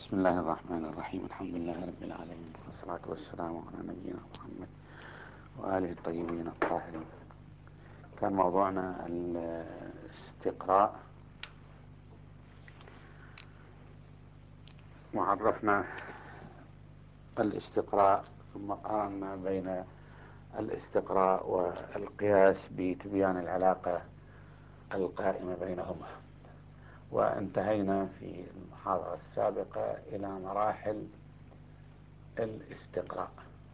بسم الله الرحمن الرحيم. الحمد لله رب العالمين، والصلاة والسلام على نبينا محمد وآله الطيبين الطاهرين. كان موضوعنا الاستقراء، وعرفنا الاستقراء ثم قارنا بين الاستقراء والقياس بتبيان العلاقة القائمة بينهما، وانتهينا في المحاضرة السابقة إلى مراحل الاستقراء.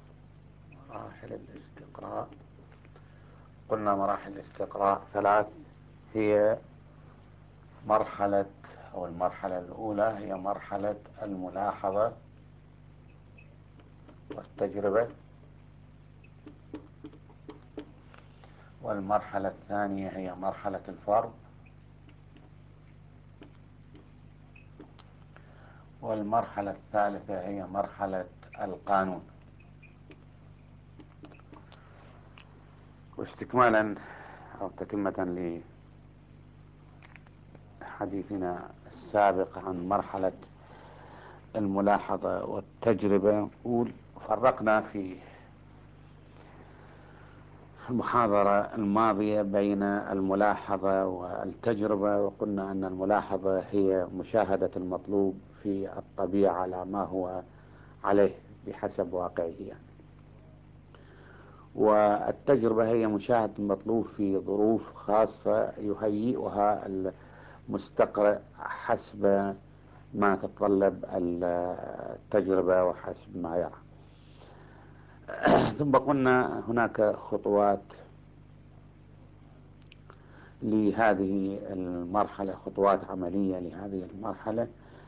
قلنا مراحل الاستقراء ثلاث. هي المرحلة الأولى هي مرحلة الملاحظة والتجربة، والمرحلة الثانية هي مرحلة الفرض، والمرحلة الثالثة هي مرحلة القانون. واستكمالا أو تتمة لحديثنا السابق عن مرحلة الملاحظة والتجربة، نقول فرقنا في المحاضرة الماضية بين الملاحظة والتجربة، وقلنا أن الملاحظة هي مشاهدة المطلوب في الطبيعة على ما هو عليه بحسب واقعه والتجربة هي مشاهدة المطلوب في ظروف خاصة يهيئها المستقرئ حسب ما تتطلب التجربة وحسب ما يرى. ثم قلنا هناك خطوات لهذه المرحلة، خطوات عملية لهذه المرحلة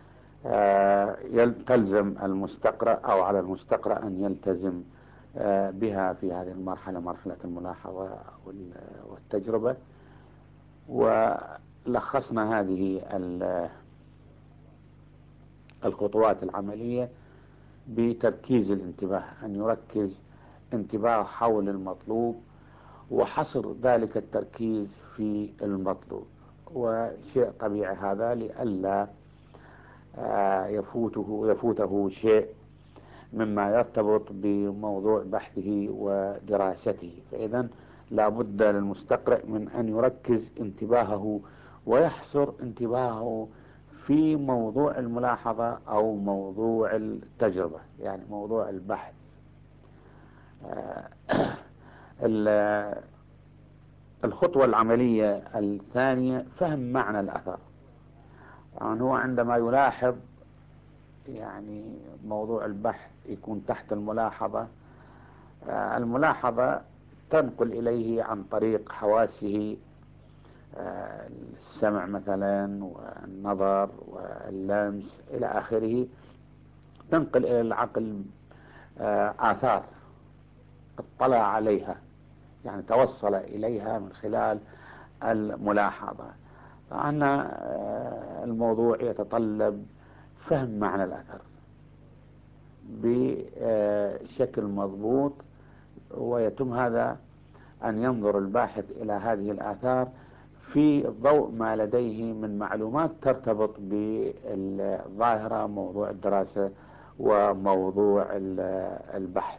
تلزم المستقرأ أو على المستقرأ أن يلتزم بها في هذه المرحلة، مرحلة الملاحظة والتجربة. ولخصنا هذه الخطوات العملية بتركيز الانتباه، أن يركز انتباه حول المطلوب وحصر ذلك التركيز في المطلوب، وشيء طبيعي هذا لئلا يفوته شيء مما يرتبط بموضوع بحثه ودراسته. فإذا لا بد للمستقرئ من أن يركز انتباهه ويحصر انتباهه في موضوع الملاحظة أو موضوع التجربة، يعني موضوع البحث. الخطوة العملية الثانية فهم معنى الأثر. يعني هو عندما يلاحظ، يعني موضوع البحث يكون تحت الملاحظة. الملاحظة تنقل إليه عن طريق حواسه، السمع مثلا والنظر واللمس إلى آخره، تنقل إلى العقل آثار اطلع عليها، يعني توصل إليها من خلال الملاحظة. فأن الموضوع يتطلب فهم معنى الأثر بشكل مضبوط، ويتم هذا أن ينظر الباحث إلى هذه الآثار في ضوء ما لديه من معلومات ترتبط بالظاهرة، موضوع الدراسة وموضوع البحث.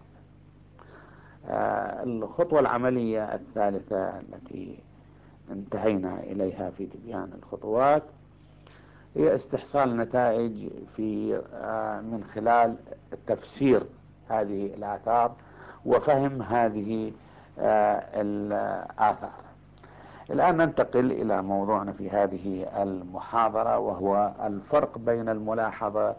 الخطوة العملية الثالثة التي انتهينا إليها في تبيان الخطوات هي استحصال نتائج في من خلال تفسير هذه الآثار وفهم هذه الآثار. الآن ننتقل إلى موضوعنا في هذه المحاضرة، وهو الفرق بين الملاحظة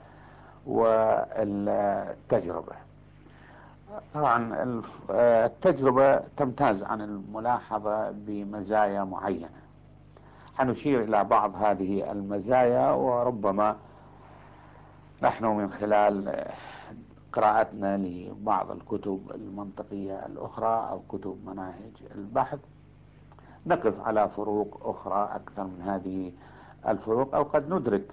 والتجربة. طبعا التجربة تمتاز عن الملاحظة بمزايا معينة، حنشير إلى بعض هذه المزايا، وربما نحن من خلال قراءتنا لبعض الكتب المنطقية الأخرى أو كتب مناهج البحث نقف على فروق أخرى أكثر من هذه الفروق، أو قد ندرك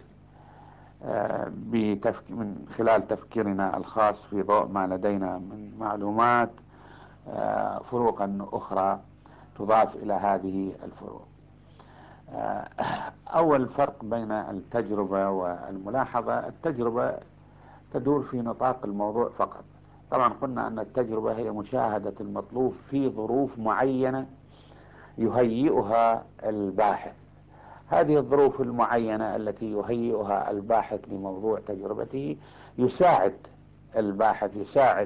من خلال تفكيرنا الخاص في ضوء ما لدينا من معلومات فروقا أخرى تضاف إلى هذه الفروق. آه، أول فرق بين التجربة والملاحظة: التجربة تدور في نطاق الموضوع فقط. طبعا قلنا أن التجربة هي مشاهدة المطلوب في ظروف معينة يهيئها الباحث. هذه الظروف المعينة التي يهيئها الباحث لموضوع تجربته يساعد الباحث، يساعد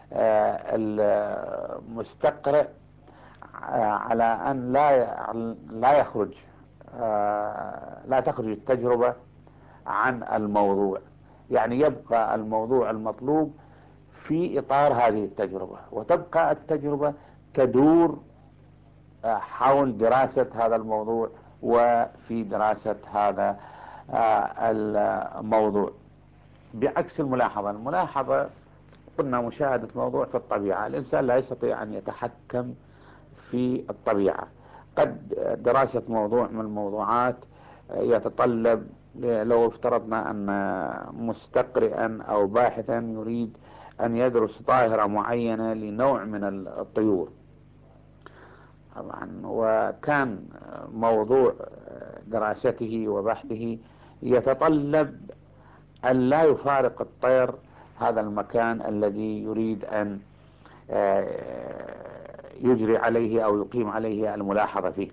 المستقرئ على أن لا يخرج لا تخرج التجربة عن الموضوع. يعني يبقى الموضوع المطلوب في إطار هذه التجربة، وتبقى التجربة تدور حول دراسة هذا الموضوع وفي دراسة هذا الموضوع. بعكس الملاحظة: الملاحظة قلنا مشاهدة موضوع في الطبيعة، الإنسان لا يستطيع أن يتحكم في الطبيعة. قد دراسة موضوع من الموضوعات يتطلب، لو افترضنا أن مستقرئا أو باحثا يريد أن يدرس ظاهرة معينة لنوع من الطيور طبعا، وكان موضوع دراسته وبحثه يتطلب أن لا يفارق الطير هذا المكان الذي يريد أن يجري عليه أو يقيم عليه الملاحظة فيه.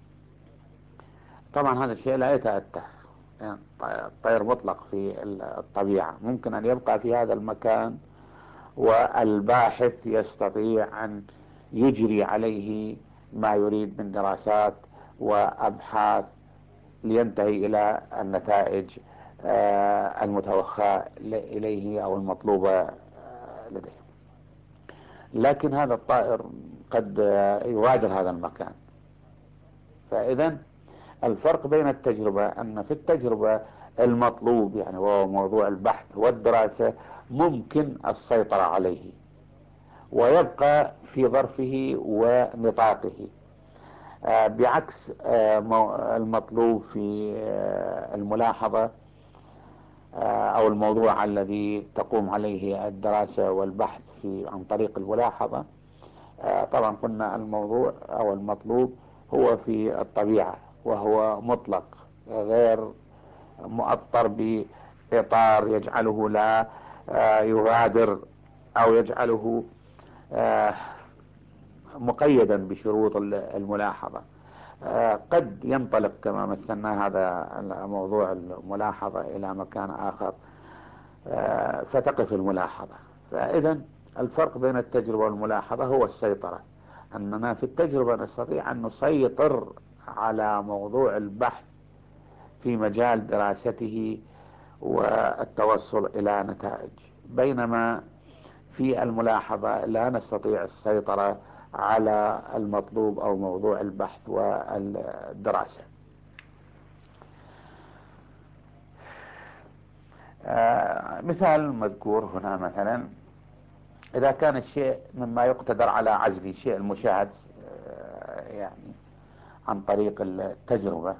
طبعا هذا الشيء لا يتأتى، يعني الطير مطلق في الطبيعة، ممكن أن يبقى في هذا المكان والباحث يستطيع أن يجري عليه ما يريد من دراسات وأبحاث لينتهي إلى النتائج المتوخى إليه أو المطلوبة لديه. لكن هذا الطائر قد يغادر هذا المكان. فإذا الفرق بين التجربة أن في التجربة المطلوب، يعني هو موضوع البحث والدراسة، ممكن السيطرة عليه ويبقى في ظرفه ونطاقه، بعكس المطلوب في الملاحظة أو الموضوع الذي تقوم عليه الدراسة والبحث عن طريق الملاحظة. طبعا قلنا الموضوع أو المطلوب هو في الطبيعة، وهو مطلق غير مؤطر بإطار يجعله لا يغادر أو يجعله مقيدا بشروط الملاحظة. قد ينطلق كما مثلنا هذا موضوع الملاحظة إلى مكان آخر فتقف الملاحظة. فإذا الفرق بين التجربة والملاحظة هو السيطرة، أننا في التجربة نستطيع أن نسيطر على موضوع البحث في مجال دراسته والتوصل إلى نتائج، بينما في الملاحظة لا نستطيع السيطرة على المطلوب أو موضوع البحث والدراسة. مثال مذكور هنا: مثلا إذا كان الشيء مما يقتدر على عزله، الشيء المشاهد يعني عن طريق التجربة،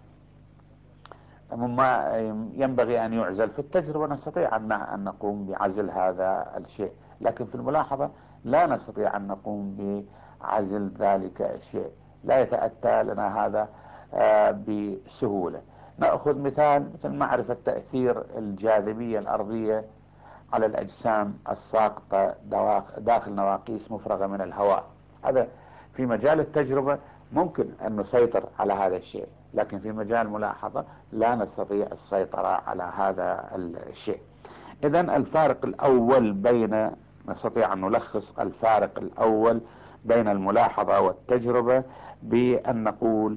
مما ينبغي أن يعزل، في التجربة نستطيع أن نقوم بعزل هذا الشيء، لكن في الملاحظة لا نستطيع أن نقوم بعزل ذلك الشيء، لا يتأتى لنا هذا بسهولة. نأخذ مثل معرفة تأثير الجاذبية الأرضية على الأجسام الساقطة داخل نواقيس مفرغة من الهواء. هذا في مجال التجربة ممكن أن نسيطر على هذا الشيء، لكن في مجال الملاحظة لا نستطيع السيطرة على هذا الشيء. إذا الفارق الأول نستطيع أن نلخص الفارق الأول بين الملاحظة والتجربة بأن نقول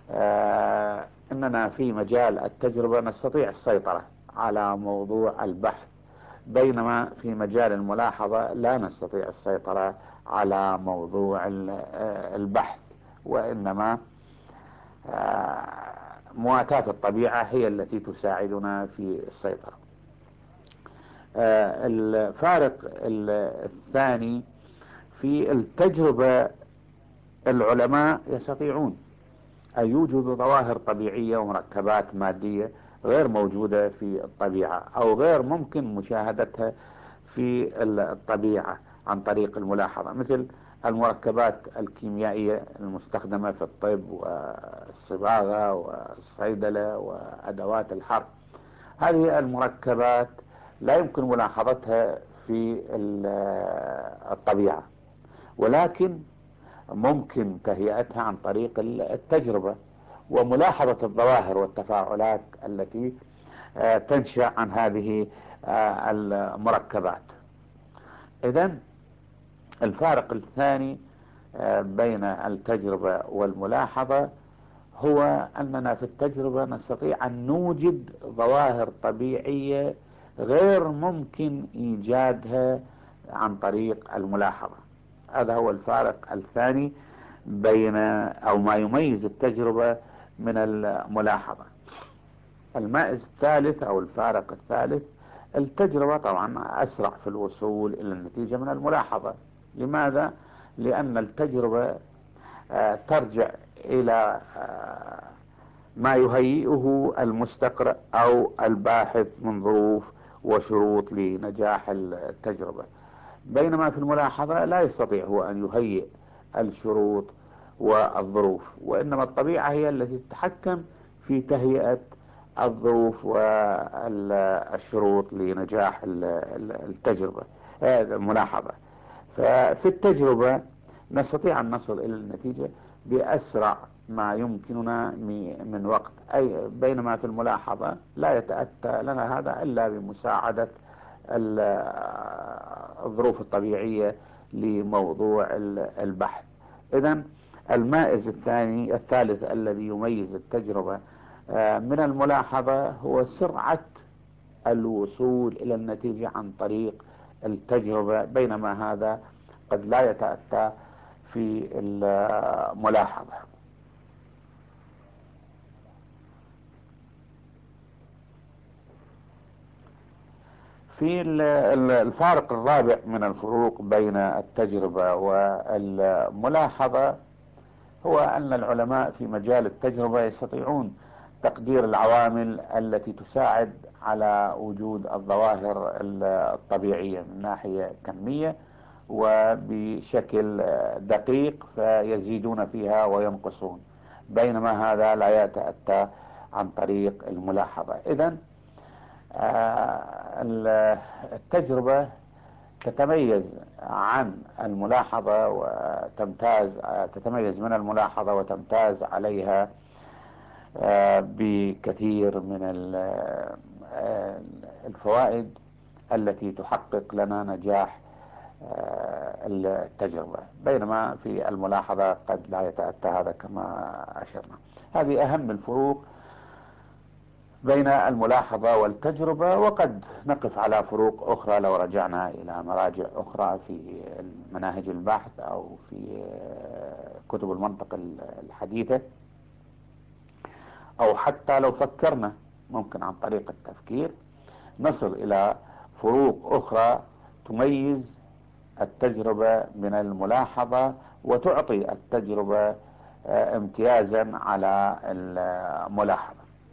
أننا في مجال التجربة نستطيع السيطرة على موضوع البحث، بينما في مجال الملاحظة لا نستطيع السيطرة على موضوع البحث، وإنما مواتاة الطبيعة هي التي تساعدنا في السيطرة. الفارق الثاني: في التجربة العلماء يستطيعون أن يوجدوا ظواهر طبيعية ومركبات مادية غير موجودة في الطبيعة أو غير ممكن مشاهدتها في الطبيعة عن طريق الملاحظة، مثل المركبات الكيميائية المستخدمة في الطب والصباغة والصيدلة وأدوات الحرب. هذه المركبات لا يمكن ملاحظتها في الطبيعة، ولكن ممكن تهيئتها عن طريق التجربة وملاحظة الظواهر والتفاعلات التي تنشأ عن هذه المركبات. إذن الفارق الثاني بين التجربة والملاحظة هو أننا في التجربة نستطيع أن نوجد ظواهر طبيعية غير ممكن إيجادها عن طريق الملاحظة. هذا هو الفارق الثاني بين أو ما يميز التجربة من الملاحظة. المائز الثالث أو الفارق الثالث، التجربة طبعا أسرع في الوصول إلى النتيجة من الملاحظة. لماذا؟ لأن التجربة ترجع إلى ما يهيئه المستقرئ أو الباحث من ظروف وشروط لنجاح التجربة، بينما في الملاحظة لا يستطيع هو أن يهيئ الشروط والظروف، وإنما الطبيعة هي التي تتحكم في تهيئة الظروف والشروط لنجاح التجربة الملاحظة. ففي التجربة نستطيع أن نصل إلى النتيجة بأسرع ما يمكننا من وقت، أي بينما في الملاحظة لا يتأتى لنا هذا إلا بمساعدة الظروف الطبيعية لموضوع البحث. إذن المائز الثالث الذي يميز التجربة من الملاحظة هو سرعة الوصول إلى النتيجة عن طريق التجربة، بينما هذا قد لا يتأتى في الملاحظة. في الفارق الرابع من الفروق بين التجربة والملاحظة هو أن العلماء في مجال التجربة يستطيعون تقدير العوامل التي تساعد على وجود الظواهر الطبيعية من ناحية كمية وبشكل دقيق، فيزيدون فيها وينقصون، بينما هذا لا يتأتى عن طريق الملاحظة. إذن التجربة تتميز عن الملاحظة تتميز من الملاحظة وتمتاز عليها بكثير من الفوائد التي تحقق لنا نجاح التجربة، بينما في الملاحظة قد لا يتأتى هذا كما أشرنا. هذه أهم الفروق بين الملاحظة والتجربة، وقد نقف على فروق أخرى لو رجعنا إلى مراجع أخرى في مناهج البحث أو في كتب المنطق الحديثة، أو حتى لو فكرنا ممكن عن طريق التفكير نصل إلى فروق أخرى تميز التجربة من الملاحظة وتعطي التجربة امتيازا على الملاحظة.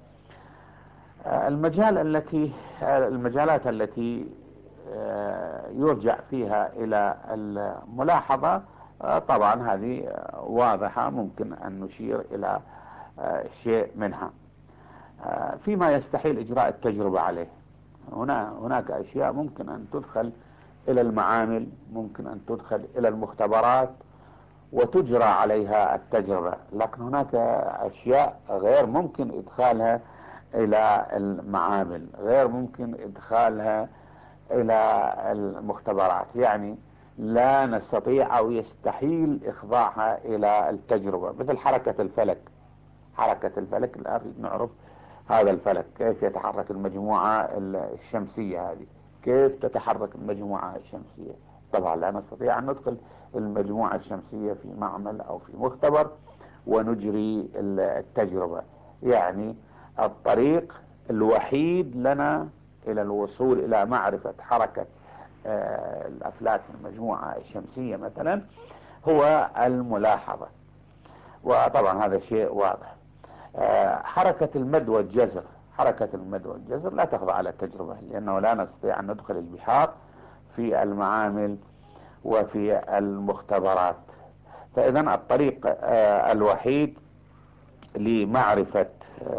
المجالات التي يرجع فيها إلى الملاحظة طبعا هذه واضحة، ممكن أن نشير إلى شيء منها. فيما يستحيل إجراء التجربة عليه، هناك أشياء ممكن أن تدخل إلى المعامل، ممكن أن تدخل إلى المختبرات وتجرى عليها التجربة، لكن هناك أشياء غير ممكن إدخالها إلى المعامل، غير ممكن إدخالها إلى المختبرات، يعني لا نستطيع أو يستحيل إخضاعها إلى التجربة. مثل حركة الفلك الآن نعرف هذا الفلك كيف يتحرك، المجموعة الشمسية هذه كيف تتحرك المجموعة الشمسية. طبعا لا نستطيع أن ندخل المجموعة الشمسية في معمل أو في مختبر ونجري التجربة، يعني الطريق الوحيد لنا إلى الوصول إلى معرفة حركة الأفلاك في المجموعة الشمسية مثلا هو الملاحظة، وطبعا هذا شيء واضح. حركة المد والجزر لا تخضع على التجربة، لأنه لا نستطيع أن ندخل البحار في المعامل وفي المختبرات. فإذا الطريق الوحيد لمعرفة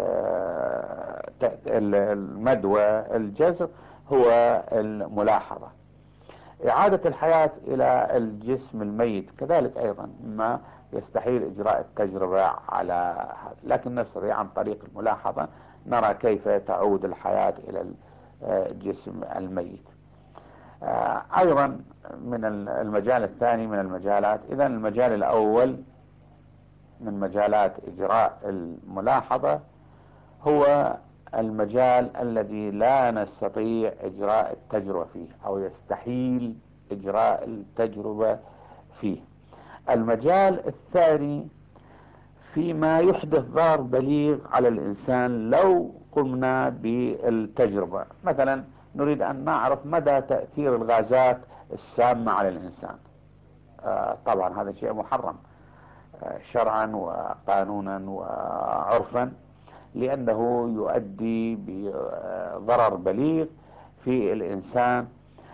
المد والجزر هو الملاحظة. إعادة الحياة إلى الجسم الميت كذلك أيضا ما يستحيل إجراء التجربة على هذا، لكن نستطيع عن طريق الملاحظة نرى كيف تعود الحياة إلى الجسم الميت. أيضا من المجال الثاني من المجالات، إذا المجال الأول من مجالات إجراء الملاحظة هو المجال الذي لا نستطيع إجراء التجربة فيه أو يستحيل إجراء التجربة فيه. المجال الثاني فيما يحدث ضرر بليغ على الإنسان لو قمنا بالتجربة. مثلا نريد أن نعرف مدى تأثير الغازات السامة على الإنسان. طبعا هذا شيء محرم شرعا وقانونا وعرفا، لأنه يؤدي بضرر بليغ في الإنسان،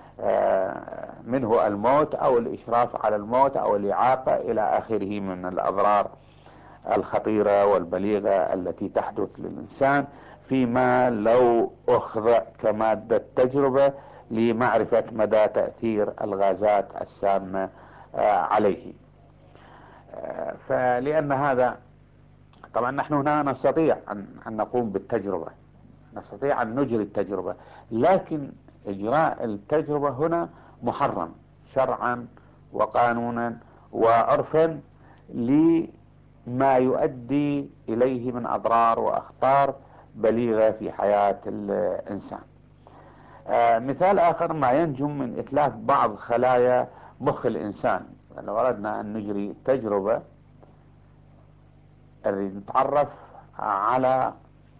منه الموت أو الإشراف على الموت أو الإعاقة إلى آخره من الأضرار الخطيرة والبليغة التي تحدث للإنسان فيما لو أخذ كمادة تجربة لمعرفة مدى تأثير الغازات السامة عليه. فلأن هذا طبعا نحن هنا نستطيع أن نقوم بالتجربة، نستطيع أن نجري التجربة، لكن إجراء التجربة هنا محرم شرعا وقانونا وعرفا لما يؤدي إليه من أضرار وأخطار بليغة في حياة الإنسان. مثال آخر ما ينجم من إتلاف بعض خلايا مخ الإنسان. لو أردنا أن نجري تجربة نريد نتعرف على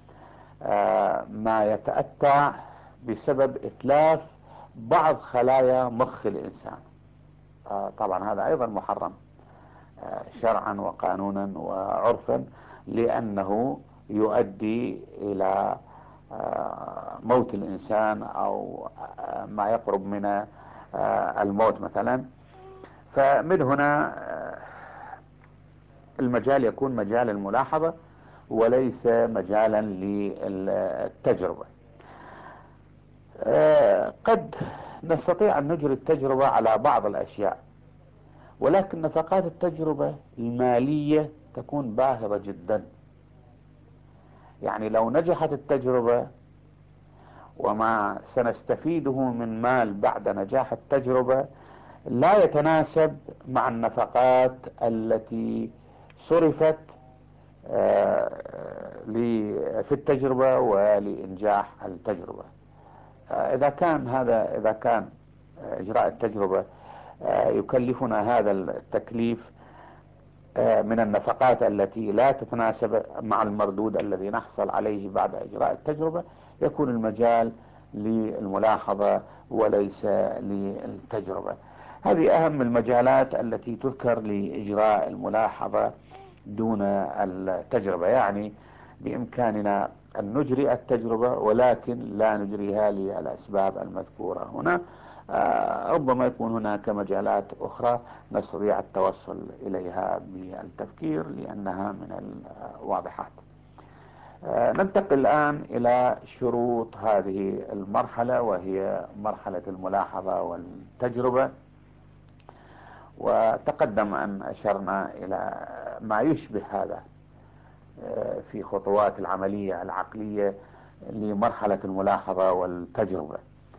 ما يتأتى بسبب إتلاف بعض خلايا مخ الإنسان، طبعا هذا أيضا محرم شرعا وقانونا وعرفا، لأنه يؤدي إلى موت الإنسان أو ما يقرب من الموت مثلا. فمن هنا المجال يكون مجال الملاحظة وليس مجالا للتجربة. قد نستطيع أن نجري التجربة على بعض الأشياء، ولكن نفقات التجربة المالية تكون باهظة جدا. يعني لو نجحت التجربة وما سنستفيده من مال بعد نجاح التجربة لا يتناسب مع النفقات التي صرفت في التجربة ولإنجاح التجربة. إذا كان إجراء التجربة يكلفنا هذا التكليف من النفقات التي لا تتناسب مع المردود الذي نحصل عليه بعد إجراء التجربة، يكون المجال للملاحظة وليس للتجربة. هذه أهم المجالات التي تذكر لإجراء الملاحظة دون التجربة. يعني بإمكاننا أن نجري التجربة ولكن لا نجريها للأسباب المذكورة هنا. ربما يكون هناك مجالات أخرى نستطيع التوصل إليها بالتفكير لأنها من الواضحات. ننتقل الآن إلى شروط هذه المرحلة وهي مرحلة الملاحظة والتجربة. وتقدم أن أشرنا إلى ما يشبه هذا في خطوات العملية العقلية لمرحلة الملاحظة والتجربة.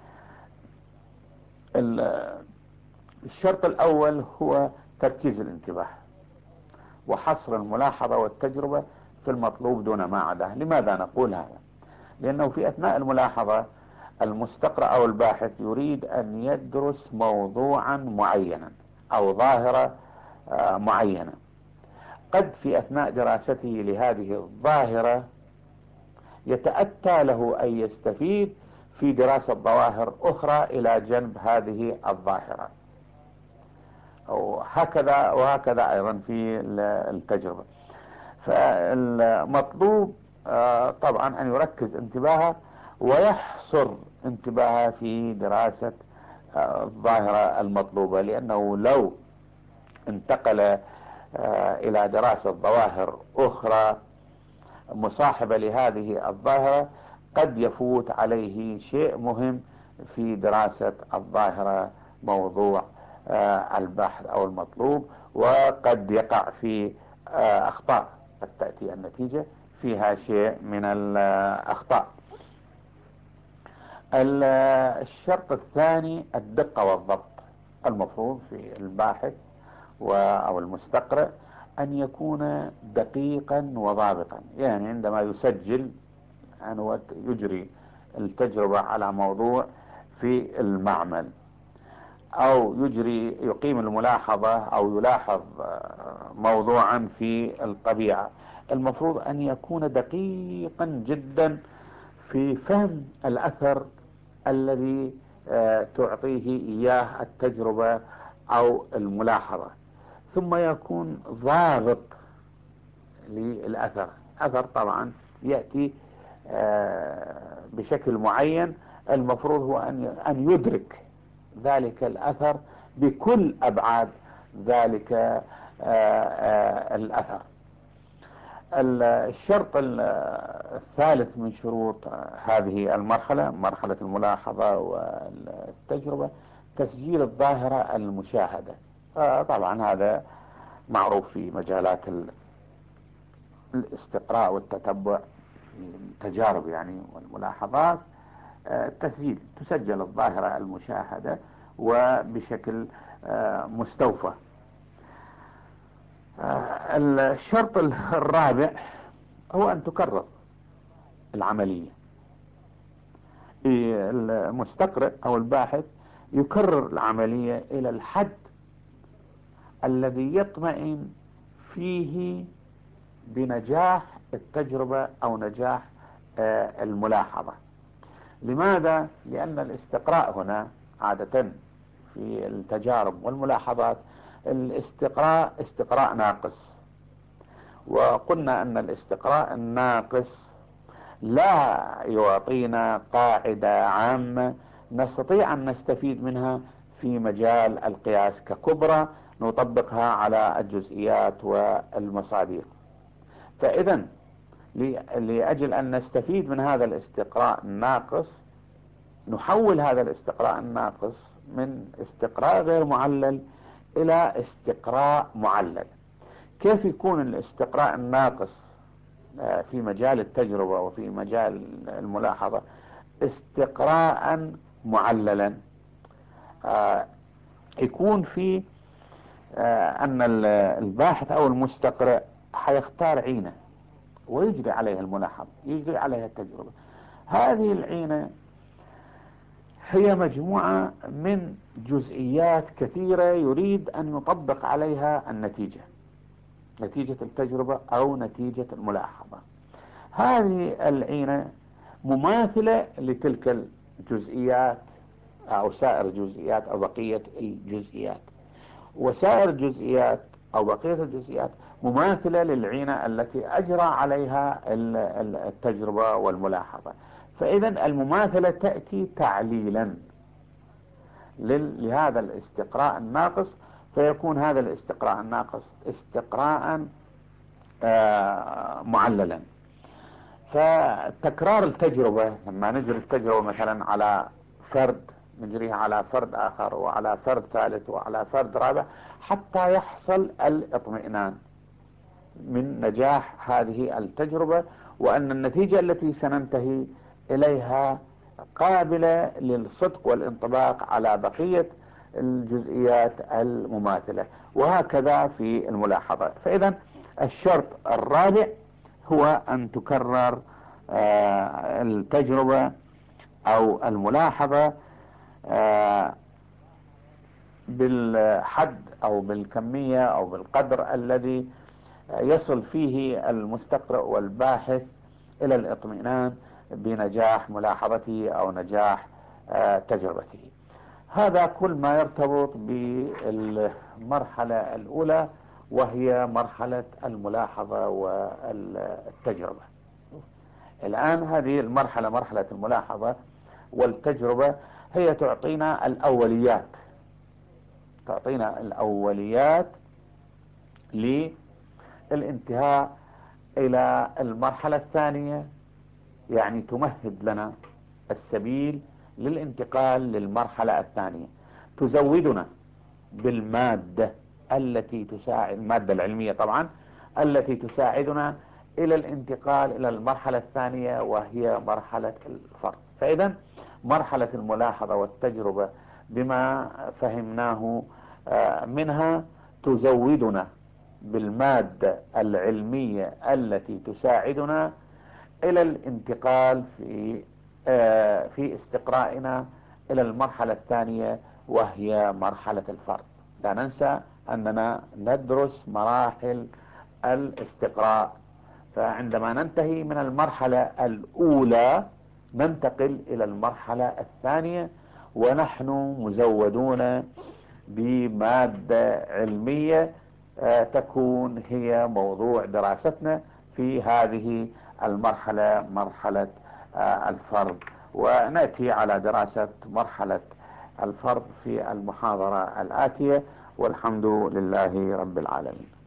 الشرط الأول هو تركيز الانتباه وحصر الملاحظة والتجربة في المطلوب دون ما عداه. لماذا نقول هذا؟ لأنه في أثناء الملاحظة المستقرأ أو الباحث يريد أن يدرس موضوعا معينا أو ظاهرة معينة. قد في أثناء دراسته لهذه الظاهرة يتأتى له أن يستفيد في دراسة ظواهر أخرى إلى جنب هذه الظاهرة، أو هكذا وهكذا أيضا في التجربة. فالمطلوب طبعا أن يركز انتباهه ويحصر انتباهه في دراسة الظاهرة المطلوبة، لأنه لو انتقل إلى دراسة ظواهر أخرى مصاحبة لهذه الظاهرة قد يفوت عليه شيء مهم في دراسة الظاهرة، موضوع البحث أو المطلوب، وقد يقع في أخطاء، قد تأتي النتيجة فيها شيء من الأخطاء. الشرط الثاني الدقة والضبط. المفروض في الباحث أو المستقرئ أن يكون دقيقا وضابطا، يعني عندما يسجل أنه يجري التجربة على موضوع في المعمل، أو يقيم الملاحظة أو يلاحظ موضوعا في الطبيعة، المفروض أن يكون دقيقا جدا في فهم الأثر الذي تعطيه إياه التجربة أو الملاحظة، ثم يكون ضابط للأثر. أثر طبعا يأتي بشكل معين، المفروض هو أن يدرك ذلك الأثر بكل أبعاد ذلك الأثر. الشرط الثالث من شروط هذه المرحلة، مرحلة الملاحظة والتجربة، تسجيل الظاهرة المشاهدة. طبعا هذا معروف في مجالات الاستقراء والتتبع، التجارب يعني والملاحظات. تسجل الظاهرة المشاهدة وبشكل مستوفى. الشرط الرابع هو أن تكرر العملية. المستقرئ أو الباحث يكرر العملية إلى الحد الذي يطمئن فيه بنجاح التجربة أو نجاح الملاحظة. لماذا؟ لأن الاستقراء هنا عادة في التجارب والملاحظات استقراء ناقص، وقلنا أن الاستقراء الناقص لا يعطينا قاعدة عامة نستطيع أن نستفيد منها في مجال القياس ككبرى نطبقها على الجزئيات والمصادر. فإذا لأجل أن نستفيد من هذا الاستقراء الناقص، نحول هذا الاستقراء الناقص من استقراء غير معلل إلى استقراء معلل. كيف يكون الاستقراء الناقص في مجال التجربة وفي مجال الملاحظة استقراء معللا؟ يكون في أن الباحث أو المستقرئ حيختار عينة ويجري عليها الملاحظة، يجري عليها التجربة. هذه العينة هي مجموعة من جزئيات كثيرة يريد أن يطبق عليها النتيجة، نتيجة التجربة أو نتيجة الملاحظة. هذه العينة مماثلة لتلك الجزئيات أو سائر الجزئيات أو بقية الجزئيات، وسائر الجزئيات أو بقية الجزئيات مماثلة للعينة التي أجرى عليها التجربة والملاحظة. فإذا المماثلة تأتي تعليلا لهذا الاستقراء الناقص، فيكون هذا الاستقراء الناقص استقراء معللا. فتكرار التجربة، لما نجري التجربة مثلا على فرد، نجريها على فرد آخر وعلى فرد ثالث وعلى فرد رابع، حتى يحصل الاطمئنان من نجاح هذه التجربة، وأن النتيجة التي سننتهي إليها قابلة للصدق والانطباق على بقية الجزئيات المماثلة، وهكذا في الملاحظة. فإذا الشرط الرابع هو أن تكرر التجربة أو الملاحظة بالحد أو بالكمية أو بالقدر الذي يصل فيه المستقرئ والباحث إلى الاطمئنان بنجاح ملاحظته أو نجاح تجربته. هذا كل ما يرتبط بالمرحلة الأولى، وهي مرحلة الملاحظة والتجربة. الآن هذه المرحلة، مرحلة الملاحظة، والتجربة هي تعطينا الأوليات للانتهاء إلى المرحلة الثانية، يعني تمهد لنا السبيل للانتقال للمرحلة الثانية، تزودنا بالمادة التي تساعد، المادة العلمية طبعا، التي تساعدنا إلى الانتقال إلى المرحلة الثانية وهي مرحلة الفرد. فإذا مرحلة الملاحظة والتجربة بما فهمناه منها تزودنا بالمادة العلمية التي تساعدنا إلى الانتقال في استقرائنا إلى المرحلة الثانية وهي مرحلة الفرد. لا ننسى أننا ندرس مراحل الاستقراء، فعندما ننتهي من المرحلة الأولى ننتقل إلى المرحلة الثانية، ونحن مزودون بمادة علمية تكون هي موضوع دراستنا في هذه المرحلة، مرحلة الفرد. ونأتي على دراسة مرحلة الفرد في المحاضرة الآتية، والحمد لله رب العالمين.